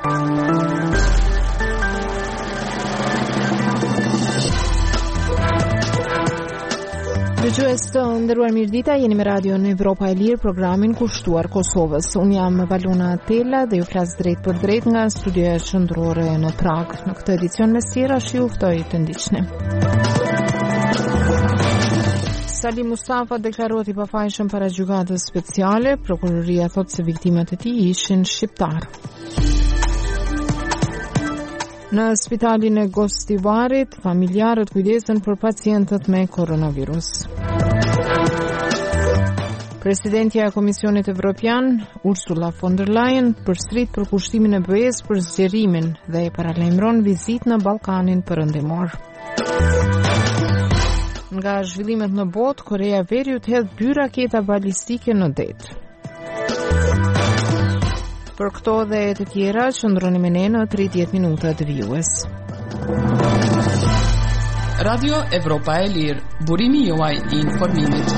Dëgjues të nderuar mirëdita, jeni me Radio në Evropa e Lirë, programin kushtuar Kosovës. Unë jam Valona Tella dhe ju flas drejt për drejt nga studioja qendrore në Prag. Në këtë edicion mes tjerash ju ftoj të ndiqni. Salim Mustafa deklarohet i pafajshëm para gjykatës speciale. Prokuroria thotë se viktimat e tij ishin shqiptar. Në spitalin e Gostivarit, familjarët kujdesen për pacientët me koronavirus. Presidentja e Komisionit Evropian, Ursula von der Leyen, përsërit për kushtimin e BE-s për zgjerimin dhe e paralajmëron vizitë në Ballkanin Perëndimor. Nga zhvillimet në botë, Korea e Veriut hedh 2 raketa balistike në det. Për këto dhe të tjera, qëndroni me ne në 30 minuta të vijues. Radio Evropa e Lirë, burimi juaj i informimit.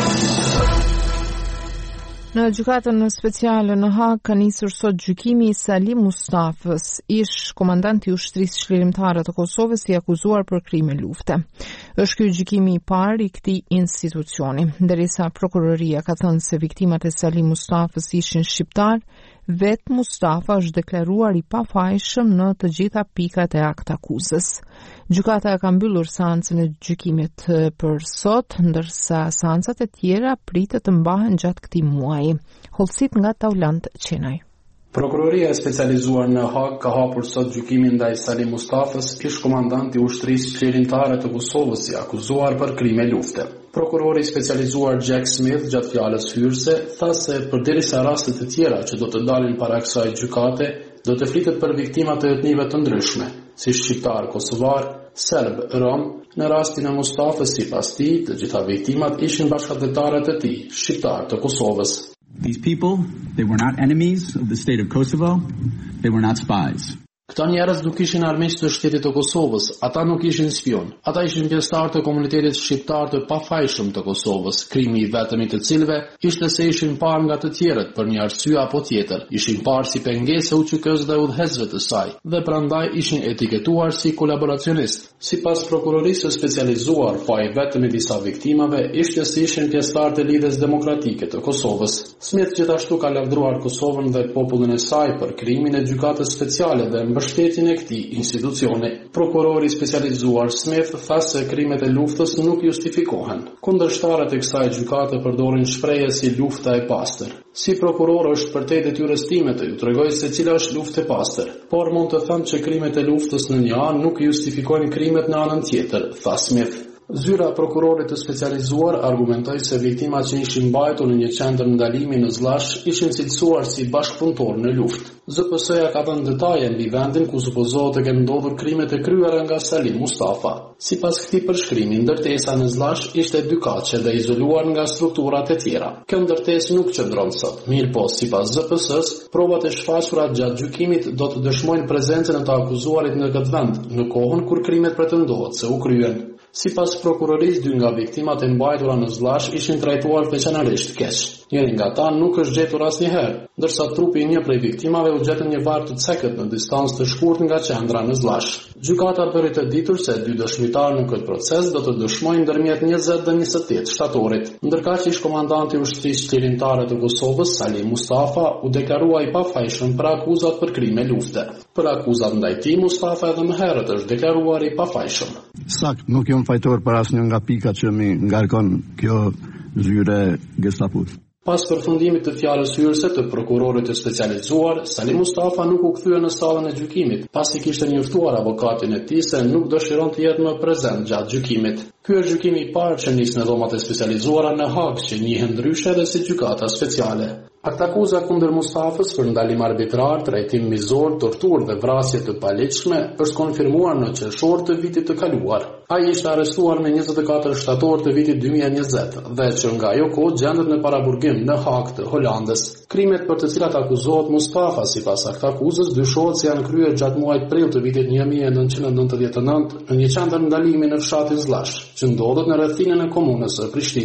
Në gjykatën speciale në Hag ka nisur sot gjykimi i Salim Mustafës, ish komandanti i ushtrisë çlirimtare të Kosovës i akuzuar për krime lufte. Është ky gjykimi i parë i këtij institucioni, ndërsa prokuroria ka thënë se viktimat e Salim Mustafës ishin shqiptar. Vetë Mustafa është deklaruar i pafajshëm në të gjitha pikat e akt akuzës. Gjykata ka mbyllur seancën e gjykimit për sot, ndërsa seancat e tjera pritet të mbahen gjatë këtij muaji. Hollësit nga Taulant Qenaj. Prokuroria e specializuar në Hag ka hapur sot gjykimin ndaj Salim Mustafës, ish komandanti i ushtrisë çlirimtare të Kosovës i akuzuar për krime lufte. Prokurori specializuar Jack Smith gjatë fjalës hyrëse tha se përderisa raste të tjera që do të dalin para kësaj gjykate, do të flitet për viktima të etnive të ndryshme, si shqiptar, kosovar, serb, rom. Në rastin e Mustafës, sipas tij, të gjitha viktimat ishin bashkëdhetarët e tij, shqiptar të Kosovës. These people, they were not enemies of the state of Kosovo. They were not spies. Këta njerëz nuk ishin armiq të shtetit të Kosovës, ata nuk ishin spion. Ata ishin pjesëtar të komunitetit shqiptar të pafajshëm të Kosovës. Krimi i vetëm i të cilëve ishte se ishin parë nga të tjerët për një arsye apo tjetër. Ishin parë si pengesë UÇK-s dhe udhëheqësve të saj, dhe prandaj ishin etiketuar si kolaboracionist. Sipas prokurorisë specializuar, faji vetëm i disa viktimave ishte se ishin pjesëtar të Lidhjes Demokratike të Kosovës. Smith gjithashtu ka lavdruar Kosovën dhe popullin e saj për krimin e gjykatës speciale dhe mbështetjen e këtij institucioni. Prokurori specializuar Smith tha se krimet e luftës nuk justifikohen. Kundërshtarët e kësaj gjykate përdorin shprehje si lufta e pastër. Si prokuror është përtej detyrës time të ju tregoj se cila është luftë e pastër, por mund të them që krimet e luftës në një anë nuk justifikojnë krimet në anën tjetër, tha Smith. Zyra e prokurorit të specializuar argumentoi se viktimat që ishin mbajtur në një qendër ndalimi në Zllash ishin cilësuar si bashkëpunëtor në luftë. ZPS-ja ka dhënë detaje mbi vendin ku supozohet të kenë ndodhur krimet e kryera nga Salim Mustafa. Sipas këtij përshkrimi, ndërtesa në Zllash ishte 2 kaqe dhe izoluar nga strukturat e tjera. Kjo ndërtesë nuk qëndron sot. Mirëpo, sipas ZPS-s, provat e shfaqura gjatë gjykimit do të dëshmojnë prezencën e të akuzuarit në këtë vend, në kohën kur krimet pretendohet se u kryen. Sipas prokurorisë, 2 nga viktimat e mbajtura në Zllash ishin trajtuar veçanërisht keq. Njëri nga ata nuk është gjetur asnjëherë, ndërsa trupi i një prej viktimave u gjetën një varg të cekët në distancë të shkurtër nga qendra në Zllash. Gjykata bëri të ditur se 2 dëshmitarë në këtë proces do të dëshmojnë ndërmjet 20 dhe 28 shtatorit, ndërkaq ish komandanti i ushtrisë çlirimtare të Kosovës, Salim Mustafa, u deklarua i pafajshëm për akuzat për krime lufte. Për akuzat ndaj tij, Mustafa edhe më herët është deklaruar i pafajshëm. Sakt, nuk jam fajtor për asnjë nga pikat që mi ngarkon kjo zyre Gestapos. Pas përfundimit të fjalës hyrëse të prokurorit të specializuar, Salim Mustafa nuk u kthye në sallën e gjykimit, pasi kishte njoftuar avokatin e tij se nuk dëshiron të jetë më prezent gjatë gjykimit. Ky është gjykimi i parë që nis në dhomat e specializuara në Hag, që njihen ndryshe edhe si gjykata speciale. Aktakuza kundër Mustafës për ndalim arbitrar, trajtim mizor, torturë dhe vrasje të paligjshme është konfirmuar në qershor të vitit të kaluar. Ai ishte arrestuar në 24 shtator të vitit 2020 dhe që nga ajo kohë gjendet në paraburgim në Hag të Holandës. Krimet për të cilat akuzohet Mustafa sipas aktakuzës dyshohet se janë kryer gjatë muajit prill të vitit 1999 në një qendër ndalimi në fshatin Zllash, që ndodhet në rrethinën e komunës së Prishtinës.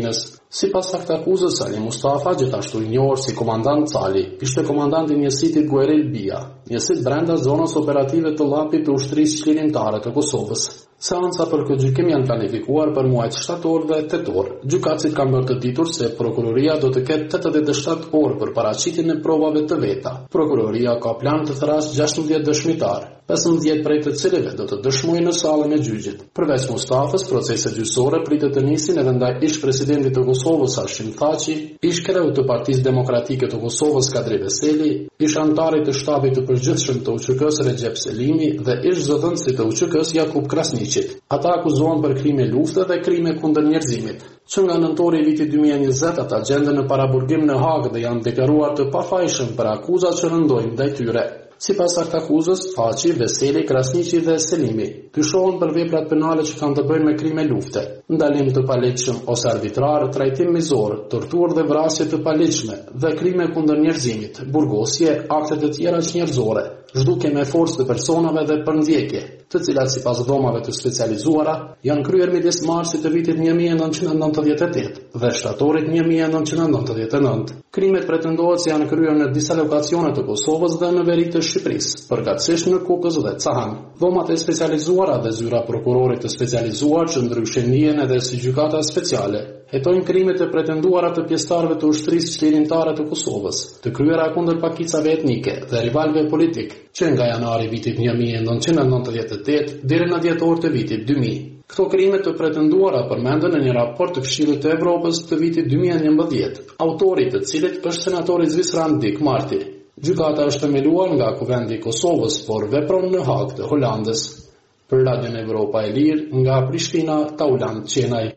Sipas akuzës, Ali Mustafa, gjithashtu i njohur si komandant Cali, ishte komandanti i njësitit Guerril Bia, njësit brenda zonës operative të llapit të ushtrisë çlirimtare të Kosovës. Seanca për këtë gjykim janë planifikuar për muajt shtator dhe tetor. Gjykatësit kanë bërë të ditur se prokuroria do të ketë 87 orë për paraqitjen e provave të veta. Prokuroria ka plan të thrasë 16 dëshmitar, 15 prej të cilëve do të dëshmojnë në sallën e gjyqit. Përveç Mustafës, proceset gjyqësore pritet të nisin edhe ndaj ish-presidentit të Kosovës Hashim Thaçi, ish-kreu të Partisë Demokratike të Kosovës Kadri Veseli, ish-antarit të shtabit të përgjithshëm të UÇK-s Recep Selimi dhe ish-zëdhënësit të UÇK-s Jakub Krasniqi. Ata akuzohen për krime lufte dhe krime kundër njerëzimit. Që nga nëntori i vitit 2020 ata gjenden në paraburgim në Hagë dhe janë deklaruar të pafajshëm për akuzat që rëndojnë ndaj tyre. Sipas akuzës, Thaçi, Veseli, Krasniqi dhe Selimi dyshohen për veprat penale që kanë të bëjnë me krime lufte, ndalim të paligjshëm ose arbitrar, trajtim mizor, torturë dhe vrasje të paligjshme dhe krime kundër njerëzimit, burgosje, akte të tjera njerëzore, zhdukje me forcë të personave dhe përndjekje, të cilat sipas dhomave të specializuara janë kryer midis marsit të vitit 1998 dhe shtatorit 1999. Krimet pretendohet se janë kryer në disa lokacione të Kosovës dhe në veri të Shqipërisë, përkatësisht në Kukës dhe Cahan. Dhomat e specializuara dhe zyra prokurorit të specializuar që ndryshe njihen edhe si gjykata speciale hetojnë krimet e pretenduara të pjesëtarëve të ushtrisë çlirimtare të Kosovës, të kryera kundër pakicave etnike dhe rivalëve politik, që nga janari vitit 1998 deri në dhjetor të vitit 2000. Këto krime të pretenduara përmenden në një raport të Këshillit të Evropës të vitit 2011, autori të cilit është senatori zvisran Dick Marty. Gjykata është themeluar nga Kuvendi i Kosovës, por vepron në Hagë të Holandës. Për Radion Evropa e Lirë, nga Prishtina, Taulant Qenaj.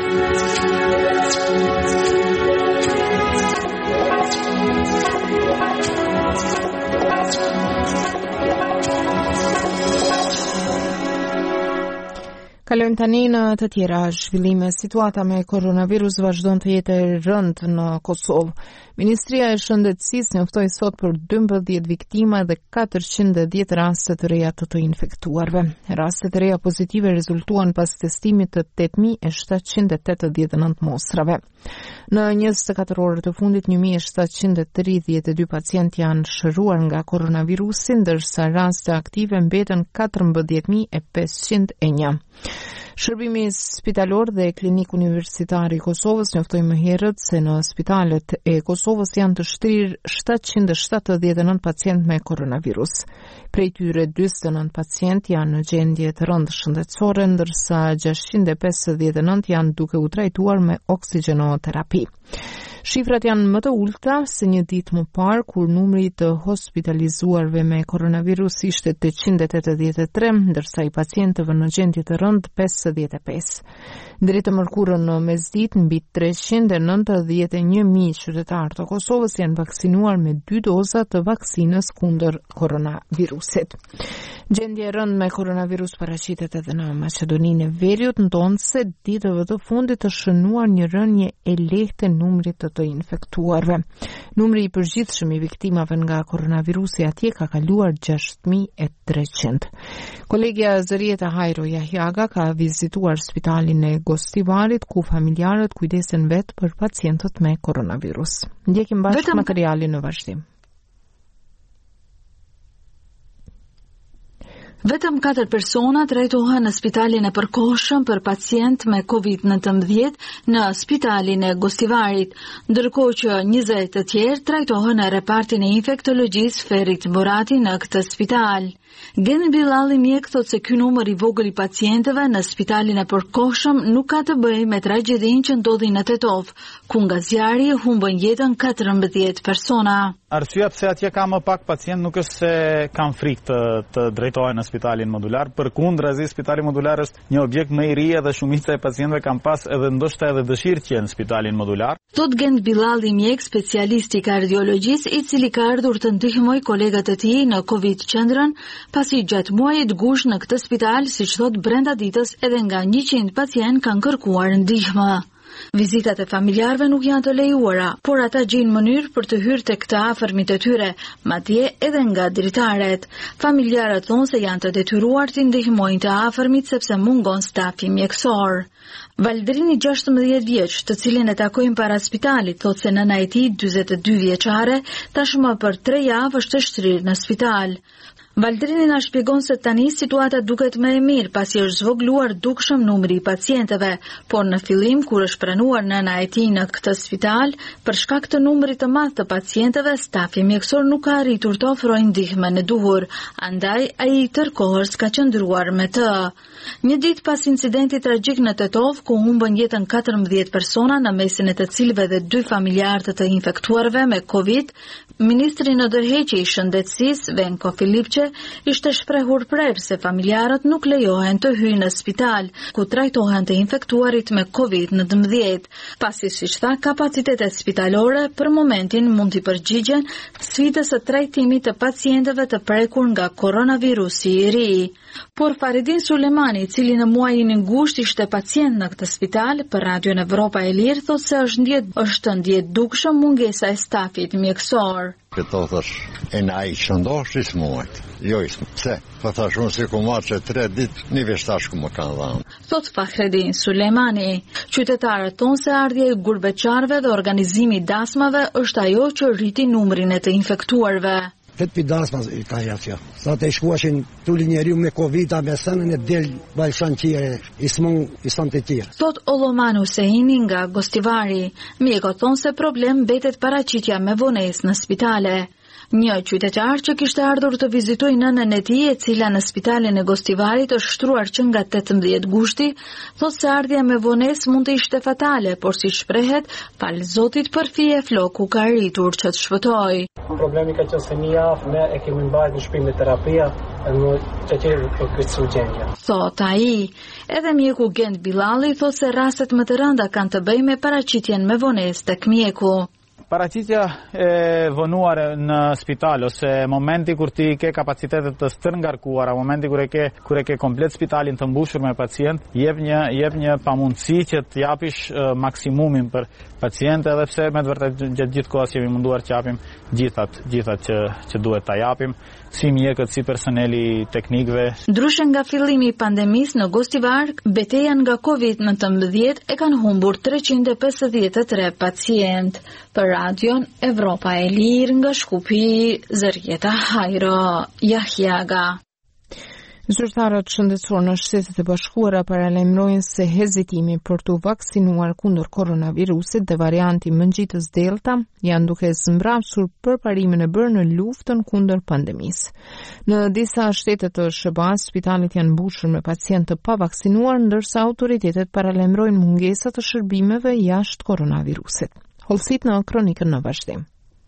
Kalojmë tani në të tjera zhvillime. Situata me koronavirus vazhdon të jetë e rëndë në Kosovë. Ministria e Shëndetësisë njoftoi sot për 12 viktima dhe 410 raste të reja të infektuarve. Rastet e reja pozitive rezultuan pas testimit të 8789 mostrave. Në 24 orë të fundit 1732 pacientë janë shëruar nga koronavirusi, ndërsa raste aktive mbeten 14501. Shërbimi spitalor dhe klinik universitar i Kosovës njoftoi më herët se në spitalet e Kosovës janë të shtrirë 779 pacientë me koronavirus. Prej tyre 49 pacientë janë në gjendje të rëndë shëndetësore, ndërsa 659 janë duke u trajtuar me oksigjenoterapi. Shifrat janë më të ulta se një ditë më parë, kur numri të hospitalizuarve me koronavirus ishte 883, ndërsa i pacientëve në gjendje të rëndë 55. Deri të mërkurën në mesditë, mbi 391.000 qytetarë të Kosovës janë vaksinuar me 2 doza të vaksinës kundër koronavirusit. Gjendje e rëndë me koronavirus paraqitet edhe në Maqedoninë e Veriut, ndonse ditëve të fundit të shënuar një rënje e lehtë e numrit të infektuarve. Numri i përgjithshëm i viktimave nga koronavirusi atje ka kaluar 6300. Kolegja Zërieta Hajro Jahjaga ka vizituar spitalin e Gostivarit, ku familjarët kujdesen vetë për pacientët me koronavirus. Ndjekim bashkë materialin në vazhdim. Vetëm 4 persona trajtohen në spitalin e përkohshëm për pacient me COVID-19 në spitalin e Gostivarit, ndërkohë që 20 të tjerë trajtohen në repartin e infektologjisë Ferit Borati në këtë spital. Gen Bilali mjek thot se ky numër i vogël i pacientëve në spitalin e përkohshëm nuk ka të bëjë me tragjedinë që ndodhi në Tetov, ku nga zjarri humbën jetën 14 persona. Arsyeja pse atje ka më pak pacient nuk është se kanë frikë të drejtohen në spitalin modular, përkundrazi spitali modular është një objekt më i ri dhe shumica e pacientëve kanë pas edhe ndoshta edhe dëshirë të jenë në spitalin modular. Thot Gent Bilali mjek, specialist i kardiologjisë, i cili ka ardhur të ndihmojë kolegat e tij në Covid qendrën, pasi gjatë muajit gusht në këtë spital, siç thot brenda ditës, edhe nga 100 pacientë kanë kërkuar ndihmë. Vizitat e familjarëve nuk janë të lejuara, por ata gjejnë mënyrë për të hyrë tek të afërmit e tyre, madje edhe nga dritaret. Familjarët thonë se janë të detyruar të ndihmojnë të afërmit sepse mungon stafi mjekësor. Valdrini 16 vjeç, të cilin e takojmë para spitalit, thot se nëna e tij 42 vjeçare, tashmë për 3 javë është e shtrirë në spital. Valdrini na shpjegon se tani situata duket më e mirë pasi është zvogluar dukshëm numri i pacientëve, por në fillim kur është pranuar nëna e tij në këtë spital, për shkak të numrit të madh të pacientëve, stafi mjekësor nuk ka arritur të ofrojë ndihmën e duhur, andaj ai tërkohës ka qëndruar me të. Një ditë pas incidentit tragjik në Tetov, ku humbën jetën 14 persona, në mesin e të cilëve dhe 2 familjarë të infektuarve me Covid, ministri në ndërheqje i shëndetësisë, Venko Filipçe, ishte shprehur prerë se familjarët nuk lejohen të hyjnë në spital, ku trajtohen të infektuarit me Covid-19, pasi siç tha, kapacitetet spitalore për momentin mund t'i përgjigjen sfidës së trajtimit të pacientëve të prekur nga koronavirusi i ri. Por Faridin Sulemani, i cili në muajin ngusht ishte pacient në këtë spital, për Radion Evropa e Lirë, thot se është ndjet dukshëm mungesa e stafit mjekësor. Këto thash, e na i shëndosh i smuajt. Jo i smuajt. Se, për thash unë si ku marë që 3 dit, një veshtash ku më kanë dhanë. Thot Faridin Sulemani, qytetarët tonë se ardhja e gurbeqarve dhe organizimi dasmave është ajo që rriti numrin e të infektuarve. Këtë për dasmas i ka jasja. Sa të shkuashin tulli njeriu me Covid-a me sënën e del balshan tjere, i sën të tjere. Thot Oloman Husseini nga Gostivari, mjekët thonë se problem betet paraqitja me vonesë në spitale. Një qytetar që kishte ardhur të vizitojë nënën e tij, e cila në spitalin e Gostivarit është shtruar që nga 18 gushti, thot se ardhja me vonesë mund të ishte fatale, por si shprehet, fal Zotit për fije floku ka arritur që të shpëtojë. Problemi ka qenë se një javë ne e kemi mbajtur në shtëpi me terapia, në çetëri për këtë urgjencë. Thot ai, edhe mjeku Gent Billalli thot se rastet më të rënda kanë të bëjnë me paraqitjen me vonesë tek mjeku. Paraqitja e vonuar në spital ose momenti kur ti ke kapacitetet të stërngarkuara, momenti kur e ke komplet spitalin të mbushur me pacient, jep një pamundësi që të japish maksimumin për pacient, edhe pse me të vërtetë gjatë gjithë kohës jemi munduar të japim gjithat që duhet ta japim, si mjekët, si personeli teknikëve. Ndryshe nga fillimi i pandemisë në Gostivar, betejën nga Covid-19 e kanë humbur 353 pacient. Për Radion Evropa e Lirë nga Shkupi, Zërjeta Hajro Jahjaga. Zyrtarët shëndetësor në Shtetet e Bashkuara paralajmërojnë se hezitimi për të vaksinuar kundër koronavirusit dhe varianti mëngjitës Delta janë duke zmbrapsur përparimin e bërë në luftën kundër pandemisë. Në disa shtete të SBA-s, spitalet janë mbushur me pacientë të pavaksinuar, ndërsa autoritetet paralajmërojnë mungesa të shërbimeve jashtë koronavirusit. Holsit në kronikën në vazhdim.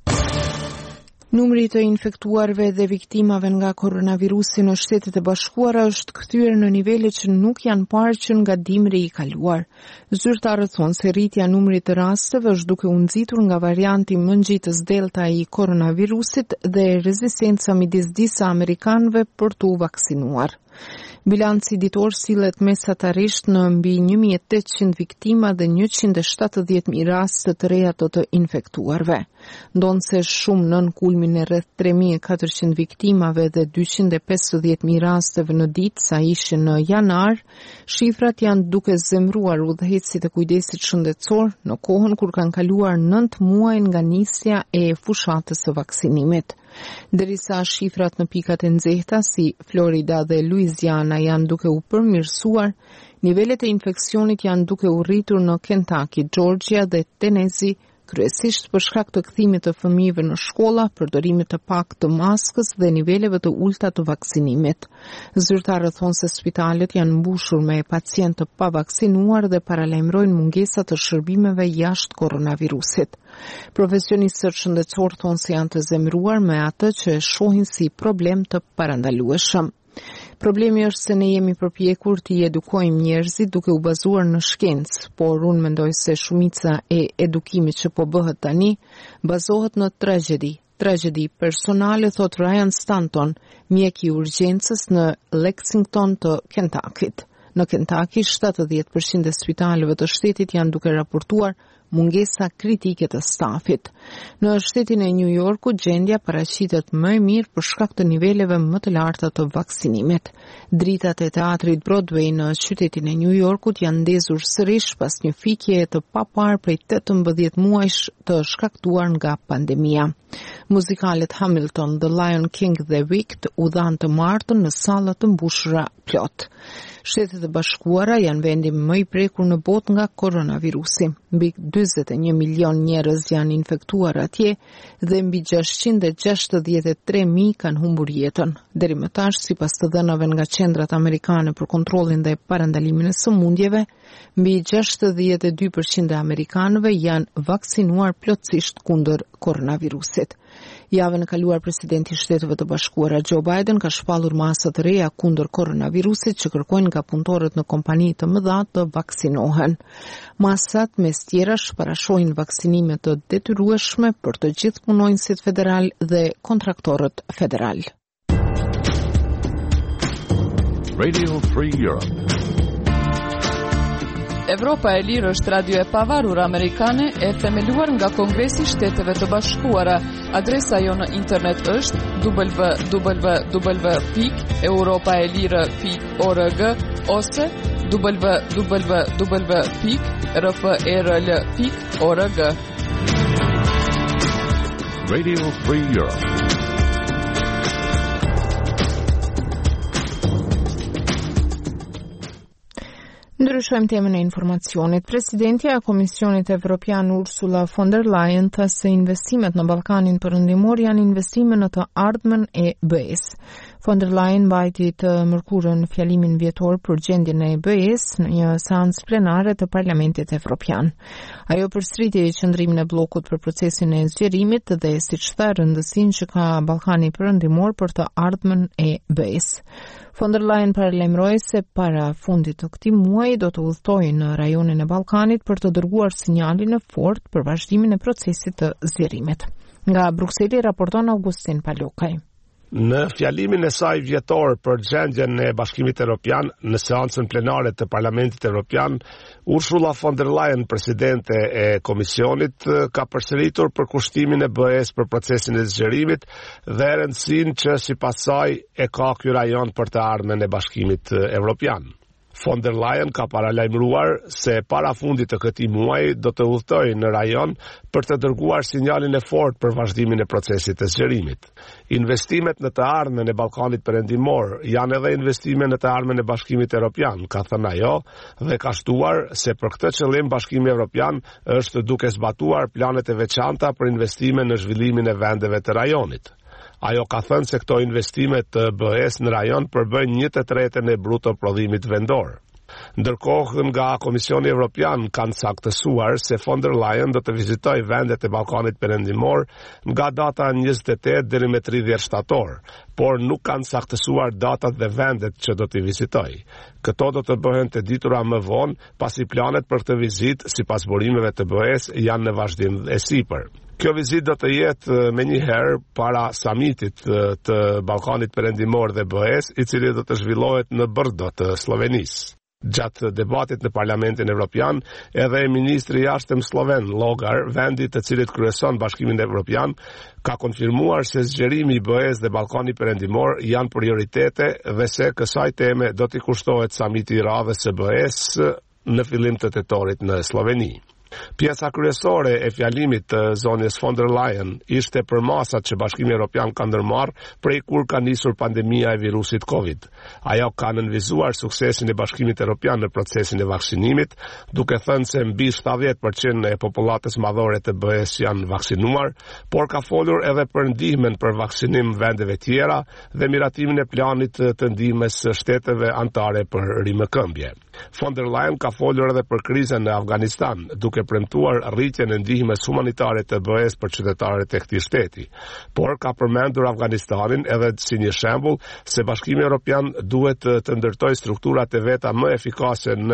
Numri të infektuarve dhe viktimave nga koronavirusi në Shtetet e Bashkuara është kthyer në nivele që nuk janë parë që nga dimri i kaluar. Zyrtarët thonë se rritja numrit të rasteve është duke u nxitur nga varianti mëngjitës Delta i koronavirusit dhe rezistenca midis disa amerikanëve për t'u vaksinuar. Bilanci ditor sillet mesatarisht në mbi 1800 viktima dhe 170.000 raste të reja të infektuarve. Ndonse shumë nën kulmin e rreth 3400 viktimave dhe 250.000 rasteve në ditë sa ishin në janar, shifrat janë duke zemruar udhëheqësit e kujdesit shëndetësor në kohën kur kanë kaluar 9 muaj nga nisja e fushatës së vaksinimit. Derisa shifrat në pikat e nxehta si Florida dhe Louisiana janë duke u përmirësuar, nivelet e infeksionit janë duke u rritur në Kentucky, Georgia dhe Tennessee, kryesisht për shkak të kthimit të fëmijëve në shkolla, përdorimit të pak të maskës dhe niveleve të ulta të vaksinimit. Zyrtarët thonë se spitalet janë mbushur me pacientë të pavaksinuar dhe paralajmërojnë mungesa të shërbimeve jashtë koronavirusit. Profesionistët shëndetësor thonë se janë të zemëruar me atë që e shohin si problem të parandalueshëm. Problemi është se ne jemi përpjekur të edukojmë njerëzit duke u bazuar në shkencë, por unë mendoj se shumica e edukimit që po bëhet tani bazohet në tragjedi personale, thot Ryan Stanton, mjek i urgjencës në Lexington të Kentuckit. Në Kentucky, 70% e spitaleve të shtetit janë duke raportuar mungesa kritike të stafit. Në shtetin e New Yorkut gjendja paraqitet më e mirë për shkak të niveleve më të larta të vaksinimit. Dritat e teatrit Broadway në qytetin e New Yorkut janë ndezur sërish pas një fikje të paparë prej 18 muajsh të shkaktuar nga pandemia. Muzikalet Hamilton, The Lion King dhe Wicked u dhanë të martën në salla të mbushura plot. Shtetet e Bashkuara janë vendi më i prekur në botë nga koronavirusi. Mbi 41 milion njerëz janë infektuar atje dhe mbi 663.000 kanë humbur jetën. Deri më tash, sipas të dhënave nga qendrat amerikane për kontrollin dhe parandalimin e sëmundjeve, mbi 62% e amerikanëve janë vaksinuar plotësisht kundër koronavirusit. Javën e kaluar presidenti i Shteteve të Bashkuara Joe Biden ka shpallur masa të reja kundër koronavirusit që kërkojnë nga punëtorët në kompani të mëdha të vaksinohen. Masat mes tjerash parashojnë vaksinime të detyrueshme për të gjithë punonjësit federal dhe kontraktorët federal. Radio Free Europe. Evropa e Lirë është radio e pavarur amerikane e themeluar nga Kongresi i Shteteve të Bashkuara. Adresa jo në internet është www.europaelire.org ose www.rfrl.org. Radio Free Europe. Ndryshojmë temën e informacionit. Presidentja e Komisionit Evropian Ursula von der Leyen tha se investimet në Ballkanin Perëndimor janë investime në të ardhmen e BE-s. Von der Leyen mbajti të mërkurën fjalimin vjetor për gjendjen e BE-s në një seancë plenare të Parlamentit Evropian. Ajo përsëriti qëndrimin e bllokut për procesin e zgjerimit dhe siç tha rëndësinë që ka Ballkani Perëndimor për të ardhmen e BE-s. Von der Leyen paralajmëroi se para fundit të këtij muaji do të udhtojë në rajonin e Ballkanit për të dërguar sinjalin e fortë për vazhdimin e procesit të zgjerimit. Nga Brukseli raporton Augustin Palokaj. Në fjalimin e saj vjetor për gjendjen e Bashkimit Evropian në seancën plenare të Parlamentit Evropian, Ursula von der Leyen, presidente e Komisionit, ka përsëritur për kushtimin e BE-s për procesin e zgjerimit dhe rëndësinë që sipas saj e ka ky rajon për të ardhmen e Bashkimit Evropian. Von der Leyen ka paralajmëruar se para fundit të këtij muaji do të udhtojë në rajon për të dërguar sinjalin e fortë për vazhdimin e procesit të zgjerimit. Investimet në të ardhmen e Ballkanit Perëndimor janë edhe investime në të ardhmen e Bashkimit Evropian, ka thënë ajo, dhe ka shtuar se për këtë qëllim Bashkimi Evropian është duke zbatuar planet e veçanta për investime në zhvillimin e vendeve të rajonit. Ajo ka thënë se këto investime të BE-s në rajon përbëjnë 1/3 e bruto prodhimit vendor. Ndërkohë, nga Komisioni Evropian kanë saktësuar se von der Leyen do të vizitojë vendet e Ballkanit Perëndimor nga data 28 deri më 30 shtator, por nuk kanë saktësuar datat dhe vendet që do t'i vizitojë. Këto do të bëhen të ditura më vonë, pasi planet për këtë vizitë, sipas burimeve të BE-s, janë në vazhdim e sipër. Kjo vizitë do të jetë me njëherë para samitit të Ballkanit Perëndimor dhe BE-s, i cili do të zhvillohet në Brdo të Slovenisë. Gjatë debatit në Parlamentin Evropian, edhe ministri i jashtëm sloven Logar, vendi të cilit kryeson Bashkimin Evropian, ka konfirmuar se zgjerimi i BE-s dhe Ballkani Perëndimor janë prioritete dhe se kësaj teme do t'i kushtohet samiti i radhës së BE-s në fillim të tetorit në Sloveni. Pjesa kryesore e fjalimit të zonjës von der Leyen ishte për masat që Bashkimi Evropian ka ndërmarrë prej kur ka nisur pandemia e virusit Covid. Ajo ka nënvizuar suksesin e Bashkimit Evropian në procesin e vaksinimit, duke thënë se mbi 70% e popullatës madhore të BE-s janë vaksinuar, por ka folur edhe për ndihmën për vaksinim vendeve tjera dhe miratimin e planit të ndihmës së shteteve anëtare për rimëkëmbje. Von der Leyen ka folur edhe për krizën në Afganistan, duke premtuar rritjen e ndihmës humanitare të BE-s për qytetarët e këtij shteti, por ka përmendur Afganistanin edhe si një shembull se Bashkimi Evropian duhet të ndërtojë strukturat e veta më efikase në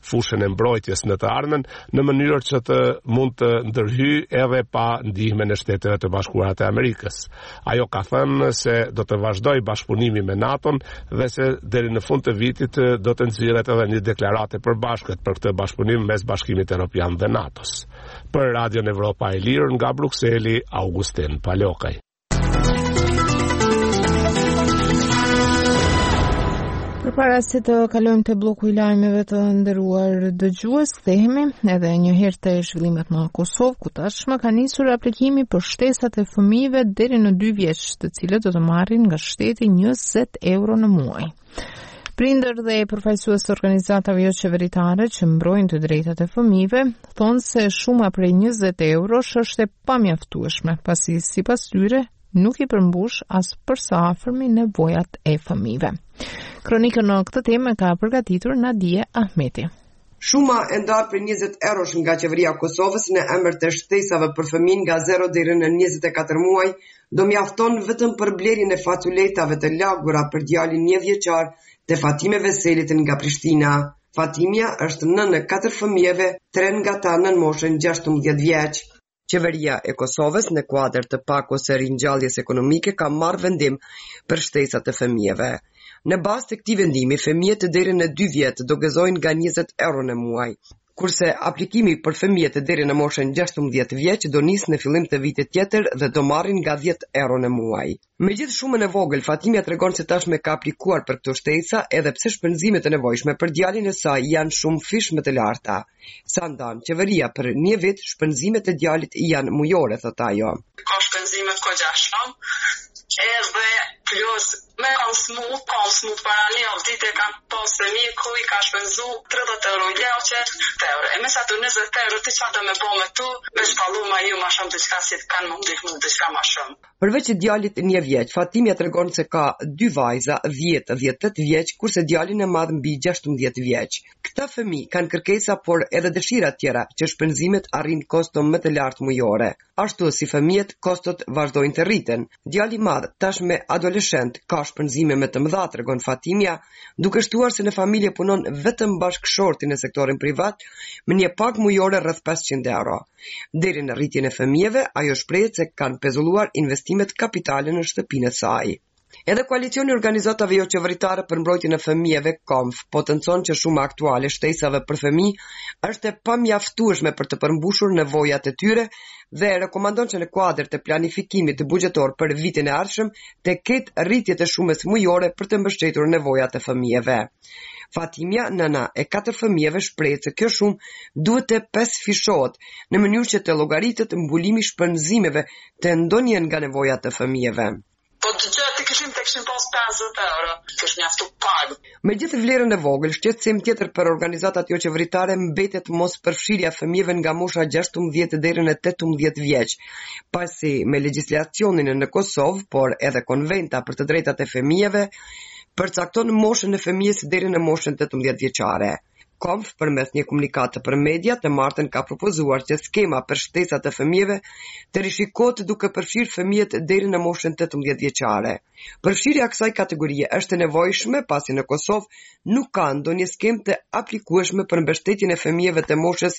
fushën e mbrojtjes në të ardhmen në mënyrë që të mund të ndërhyjë edhe pa ndihmën e Shteteve të Bashkuara të Amerikës. Ajo ka thënë se do të vazhdojë bashkëpunimi me NATO-n dhe se deri në fund të vitit do të nxirret edhe një deklaratë e përbashkët për këtë bashkëpunim mes Bashkimit Evropian dhe NATO-s. Për Radion Evropa e Lirë nga Brukseli, Augustin Palokaj. Përpara se të kalojmë te bloku I lajmeve të nderuar dëgjues, kthehemi edhe një herë te zhvillimet në Kosovë, ku tashmë ka nisur aplikimi për shtesat e fëmijëve deri në 2 vjeç, të cilët do të marrin nga shteti 20 euro në muaj. Prindër dhe përfaqësues të organizatave jo qeveritare që mbrojnë të drejtat e fëmijëve thonë se shuma prej 20 eurosh është e pamjaftueshme, pasi sipas tyre nuk I përmbush as për sa afërmi nevojat e fëmijëve. Kronikën në këtë temë ka përgatitur Nadia Ahmeti. Shuma e ndarë për 20 eurosh nga qeveria Kosovës në emër të shtesave për fëmijë nga 0 deri në 24 muaj do mjafton vetëm për blerjen e faculetave të lagura për djalin 1 vjeçar të Fatime Veselit nga Prishtina. Fatimia është nënë e 4 fëmijëve, 3 nga ta në moshën 16 vjeç. Qeveria e Kosovës në kuadër të pakos së ringjalljes ekonomike ka marrë vendim për shtesat e fëmijëve. Në bazë të këtij vendimi, fëmijët deri në 2 vjet do gëzojnë nga 20 euro në muaj, kurse aplikimi për fëmijët deri në moshën 16 vjeç do nisë në fillim të vitit tjetër dhe do marrin nga 10 euro në muaj. Me gjithë shumën e vogël, Fatimia tregon se tashmë ka aplikuar për këto shtesa, edhe pse shpenzimet e nevojshme për djalin e saj janë shumë fish më të larta. Sa ndan qeveria për 1 vit, shpenzimet e djalit janë mujore, thot ajo. Ka shpenzime kogja edhe plus me kam smut para një vite kam pas fëmijë ku I ka shpenzu 30 euro leqe, 10 euro. E mes ato 20 euro ti çfarë do me bë me tu, me shpallu ma ju ma shumë diçka si kanë mund ndihmu diçka ma shumë. Përveç djalit 1 vjeç, Fatimia tregon se ka 2 vajza 10 dhe 8 vjeç, kurse djalin e madh mbi 16 vjeç. Këta fëmijë kanë kërkesa por edhe dëshira tjera që shpenzimet arrin kosto më të lartë mujore. Ashtu si fëmijët, kostot vazhdojnë të rriten. Djali I madh tashmë adoleshent ka shpenzime më të mëdha, tregon Fatimia, duke shtuar se në familje punon vetëm bashkëshorti në sektorin privat me një pagë mujore rreth 500 euro. Deri në rritjen e fëmijëve, ajo shprehet se kanë pezulluar investimet kapitale në shtëpinë e saj. Edhe koalicioni organizatave jo qeveritare për mbrojtjen e fëmijëve KOMF potencon që shuma aktuale shtesave për fëmijë është e pamjaftueshme për të përmbushur nevojat e tyre dhe rekomandon që në kuadër të planifikimit buxhetor për vitin e ardhshëm të ketë rritje të shumës mujore për të mbështetur nevojat e fëmijëve. Fatimia, nëna e 4 fëmijëve, shpreh se kjo shumë duhet të pesfishohet në mënyrë që të llogaritet mbulimi shpenzimeve të ndonjë nga nevojat e fëmijëve. Po të kishim pas 50 euro, kish mjaftu pagë. Me gjithë vlerën e vogël, shqetësim tjetër për organizatat jo qeveritare mbetet mos përfshirja fëmijëve nga mosha 16 deri në 18 vjeç, pasi me legjislacionin në Kosovë, por edhe konventa për të drejtat e fëmijëve, përcakton moshën e fëmijës deri në moshën 18 vjeçare. KOMF përmes një komunikate për media të martën ka propozuar që skema për shtesat e fëmijëve të rishikohet duke përfshirë fëmijët deri në moshën 18 vjeçare. Përfshirja kësaj kategorie është e nevojshme pasi në Kosovë nuk ka ndonjë skemë të aplikueshme për mbështetjen e fëmijëve të moshës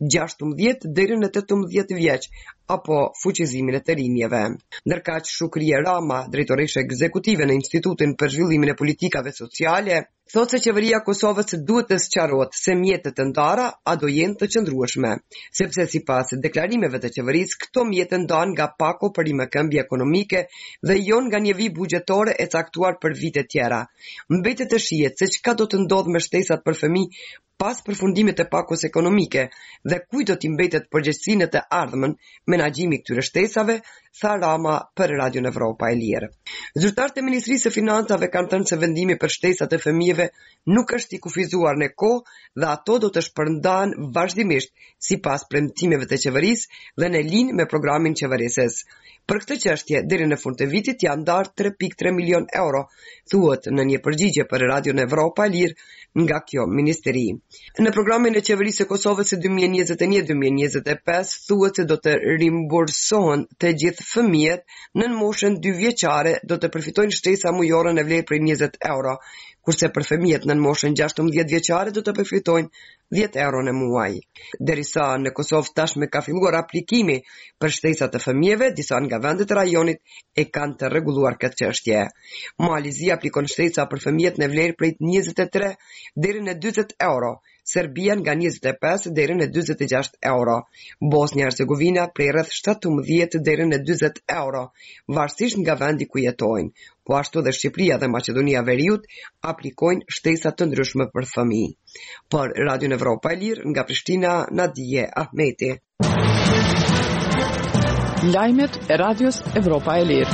16 deri në 18 vjeç apo fuqizimin e të rinjeve. Ndërkaq Shukrie Rama, drejtoresha ekzekutive në Institutin për Zhvillimin e Politikave Sociale, thotë se qeveria e Kosovës duhet të sqarohet se mjetet të ndara a do jenë të qëndrueshme, sepse sipas deklarimeve të qeverisë këto mjete ndahen nga pako për rimëkëmbje ekonomike dhe jo nga një vijë buxhetore e caktuar për vite tjera. Mbetet të shihet se çka do të ndodhë me shtesat për fëmijë pas përfundimit të pakos ekonomike dhe kujt do t'i mbetet përgjegjësinë të ardhmen menaxhimi këtyre shtesave, tha Rama për Radion Evropa e Lirë. Zyrtarët e Ministrisë së Financave kanë thënë se vendimi për shtesat e fëmijëve nuk është I kufizuar në kohë dhe ato do të shpërndahen vazhdimisht sipas premtimeve të qeverisë dhe në linjë me programin qeverisës. Për këtë çështje, deri në fund të vitit janë ndarë 3.3 milion euro, thuhet në një përgjigje për Radion Evropa e Lirë nga kjo ministeri. Në programin e qeverisë së Kosovës 2021-2025 thuhet se do të rimbursohen të gjithë fëmijët në moshën 2 vjeçare do të përfitojnë shtesa mujore në vlerë prej 20 euro, kurse për fëmijët në moshën 16 vjeçare do të përfitojnë 10 euro në muaj. Derisa në Kosovë tashme ka filluar aplikimi për shtesat të fëmijëve, disa nga vendet e rajonit e kanë të rregulluar këtë çështje. Malizia aplikon shtesa për fëmijët në vlerë prej 23 deri në 40 euro, Serbia nga 25 deri në 46 euro, Bosnia Hercegovina prej rreth 17 deri në 40 euro, varësisht nga vendi ku jetojnë. Po ashtu dhe Shqipëria dhe Maqedonia Veriut aplikojnë shtesa të ndryshme për fëmijë. Për Radio Evropa e Lirë nga Prishtina, Nadije Ahmeti. Lajmet e Radios Evropa e Lirë.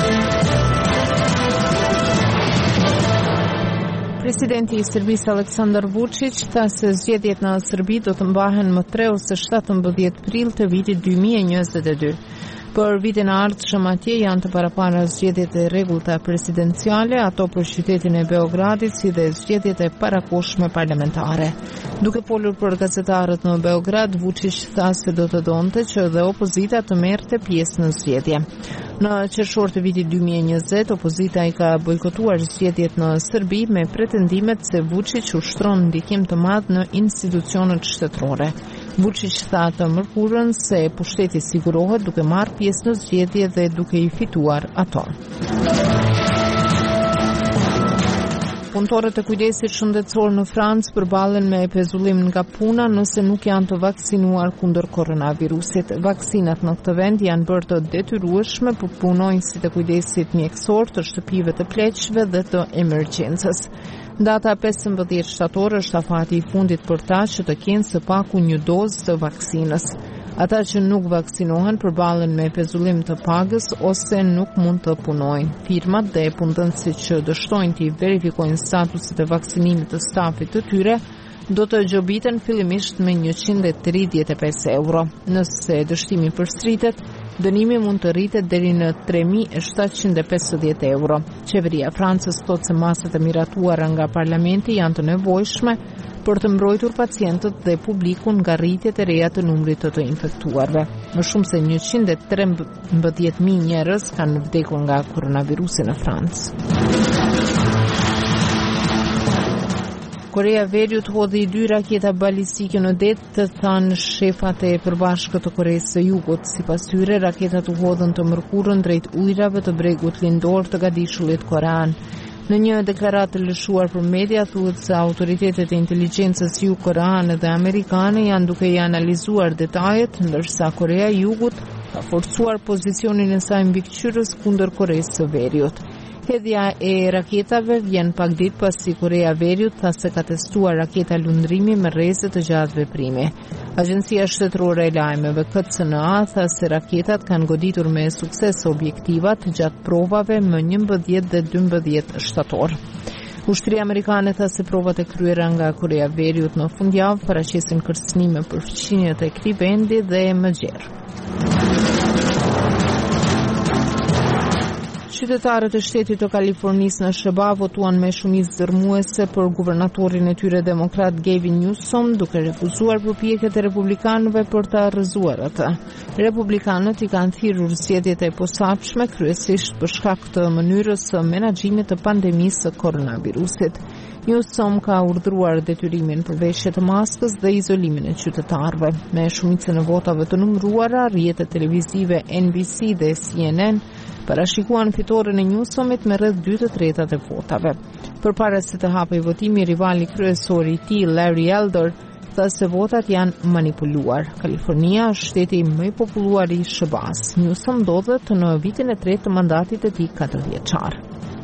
Presidenti i Serbisë Aleksandar Vučić tha se zgjedhjet në Serbi do të mbahen më 3 ose 17 prill të vitit 2022. Për vitin e ardhshëm atje janë të parapara zgjedhjet e rregullta presidenciale, ato për qytetin e Beogradit, si dhe zgjedhjet e parakohshme parlamentare. Duke folur për gazetarët në Beograd, Vučić tha se do të donte që dhe opozita të merrte pjesë në zgjedhje. Në qershor të vitit 2020, opozita i ka bojkotuar zgjedhjet në Serbi me pretendimet se Vučić ushtron ndikim të madh në institucionet shtetërore. Vučić tha të mërkurën se pushteti sigurohet duke marrë pjesë në zgjedhje dhe duke i fituar ato. Punëtorët e kujdesit shëndetësor në Francë përballen me pezullim nga puna nëse nuk janë të vaksinuar kundër koronavirusit. Vaksinat në këtë vend janë bërë të detyrueshme për punonjësit e kujdesit mjekësor, të shtëpive të pleqshme dhe të emergjencës. Data 15 shtator është afati i fundit për ta që të kenë së paku një dozë të vaksinës. Ata që nuk vaksinohen përballen me pezullim të pagës ose nuk mund të punojnë. Firmat dhe punëdhënësit që dështojnë të verifikojnë statuset e vaksinimit të stafit të tyre do të gjobiten fillimisht me 135 euro. Nëse dështimi përsëritet, dënimi mund të rritet deri në 3.750 euro. Qeveria e Francës thotë se masat e miratuara nga parlamenti janë të nevojshme për të mbrojtur pacientët dhe publikun nga rritjet e reja të numrit të infektuarve. Më shumë se 113.000 njerëz kanë vdekur nga koronavirusi në Francë. Korea Veriut hodhi 2 raketa balistike në det, të thanë shefat e përbashkët të Koreas së Jugut. Sipas tyre, raketat u hodhën të mërkurën drejt ujrave të bregut lindor të Gadishullit korean. Në një deklaratë të lëshuar për media, thuhet se autoritetet e inteligjencës jugokoreane dhe amerikane janë duke i analizuar detajet, ndërsa Korea e Jugut ka forcuar pozicionin e saj mbikëqyrës kundër Koreas së Veriut. Hedhja e raketave vjen pak ditë pasi Korea e Veriut tha se ka testuar raketa lundrimi me rreze të gjatë veprimi. Agjencia Shtetërore e Lajmeve KCNA tha se raketat kanë goditur me sukses objektivat gjatë provave më 11 dhe 12 shtator. Ushtria amerikane tha se provat e kryera nga Korea e Veriut në fundjavë paraqesin kërcënime për fqinjet e këtij vendi dhe më gjerë. Qytetarët e shtetit të Kalifornisë në SBA votuan me shumicë dërmuese për guvernatorin e tyre demokrat Gavin Newsom, duke refuzuar përpjekjet e republikanëve për ta rrëzuar atë. Republikanët i kanë thirrur zgjedhjet e posaçme kryesisht për shkak të mënyrës së menaxhimit të pandemisë së koronavirusit. Newsom ka urdhëruar detyrimin për veshje të maskës dhe izolimin e qytetarëve. Me shumicën e votave të numëruara, rrjetet televizive NBC dhe CNN parashikuan fitoren e Newsomit me rreth 2/3 e votave. Përpara se të hapej votimi, rivali kryesor i tij, Larry Elder, tha se votat janë manipuluar. Kalifornia është shteti më i populluar i SBA-s. Newsom ndodhet në vitin e 3 të mandatit të tij 4 vjeçar.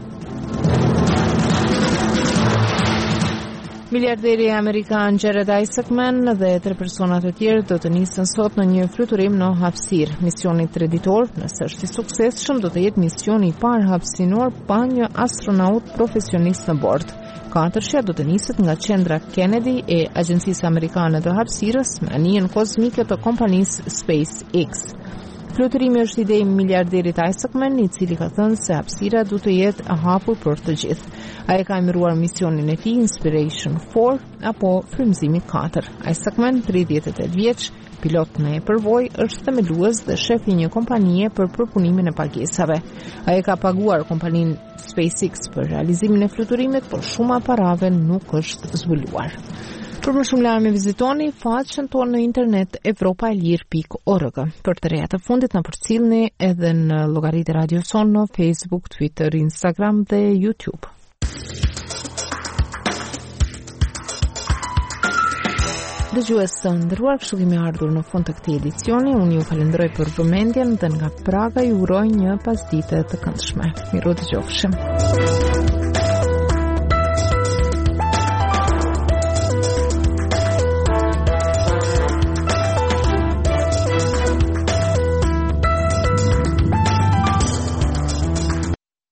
Miliarderi amerikan Jared Isaacman dhe 3 persona të tjerë do të nisën sot në një fluturim në hapësirë. Misioni treditor, nëse është i suksesshëm, do të jetë misioni i parë hapësinor pa një astronaut profesionist në bord. 4 do të niset nga qendra Kennedy e Agjencisë Amerikane të Hapësirës me anijen kozmike të kompanisë SpaceX. Fluturimi është ide e miliarderit Isaacman, i cili ka thënë se hapësira duhet të jetë e hapur për të gjithë. Ai ka emëruar misionin e tij Inspiration 4 apo Frymëzimi 4. Isaacman, 38 vjeç, pilot në e përvoj, është themelues dhe shefi një kompanie për përpunimin e pagesave. Ai ka paguar kompaninë SpaceX për realizimin e fluturimit, por shumë parave nuk është zbuluar. Për më shumë lajme vizitoni faqen tonë në internet evropaelir.org. Për të reja të fundit na përcjellni edhe në llogaritë Radio Son në Facebook, Twitter, Instagram dhe YouTube. Dëgjues të nderuar, kështu kemi ardhur në fund të këtij edicioni. Unë ju falenderoj për vëmendjen dhe nga Praga ju uroj një pasdite të këndshme. Miru dëgjofshim.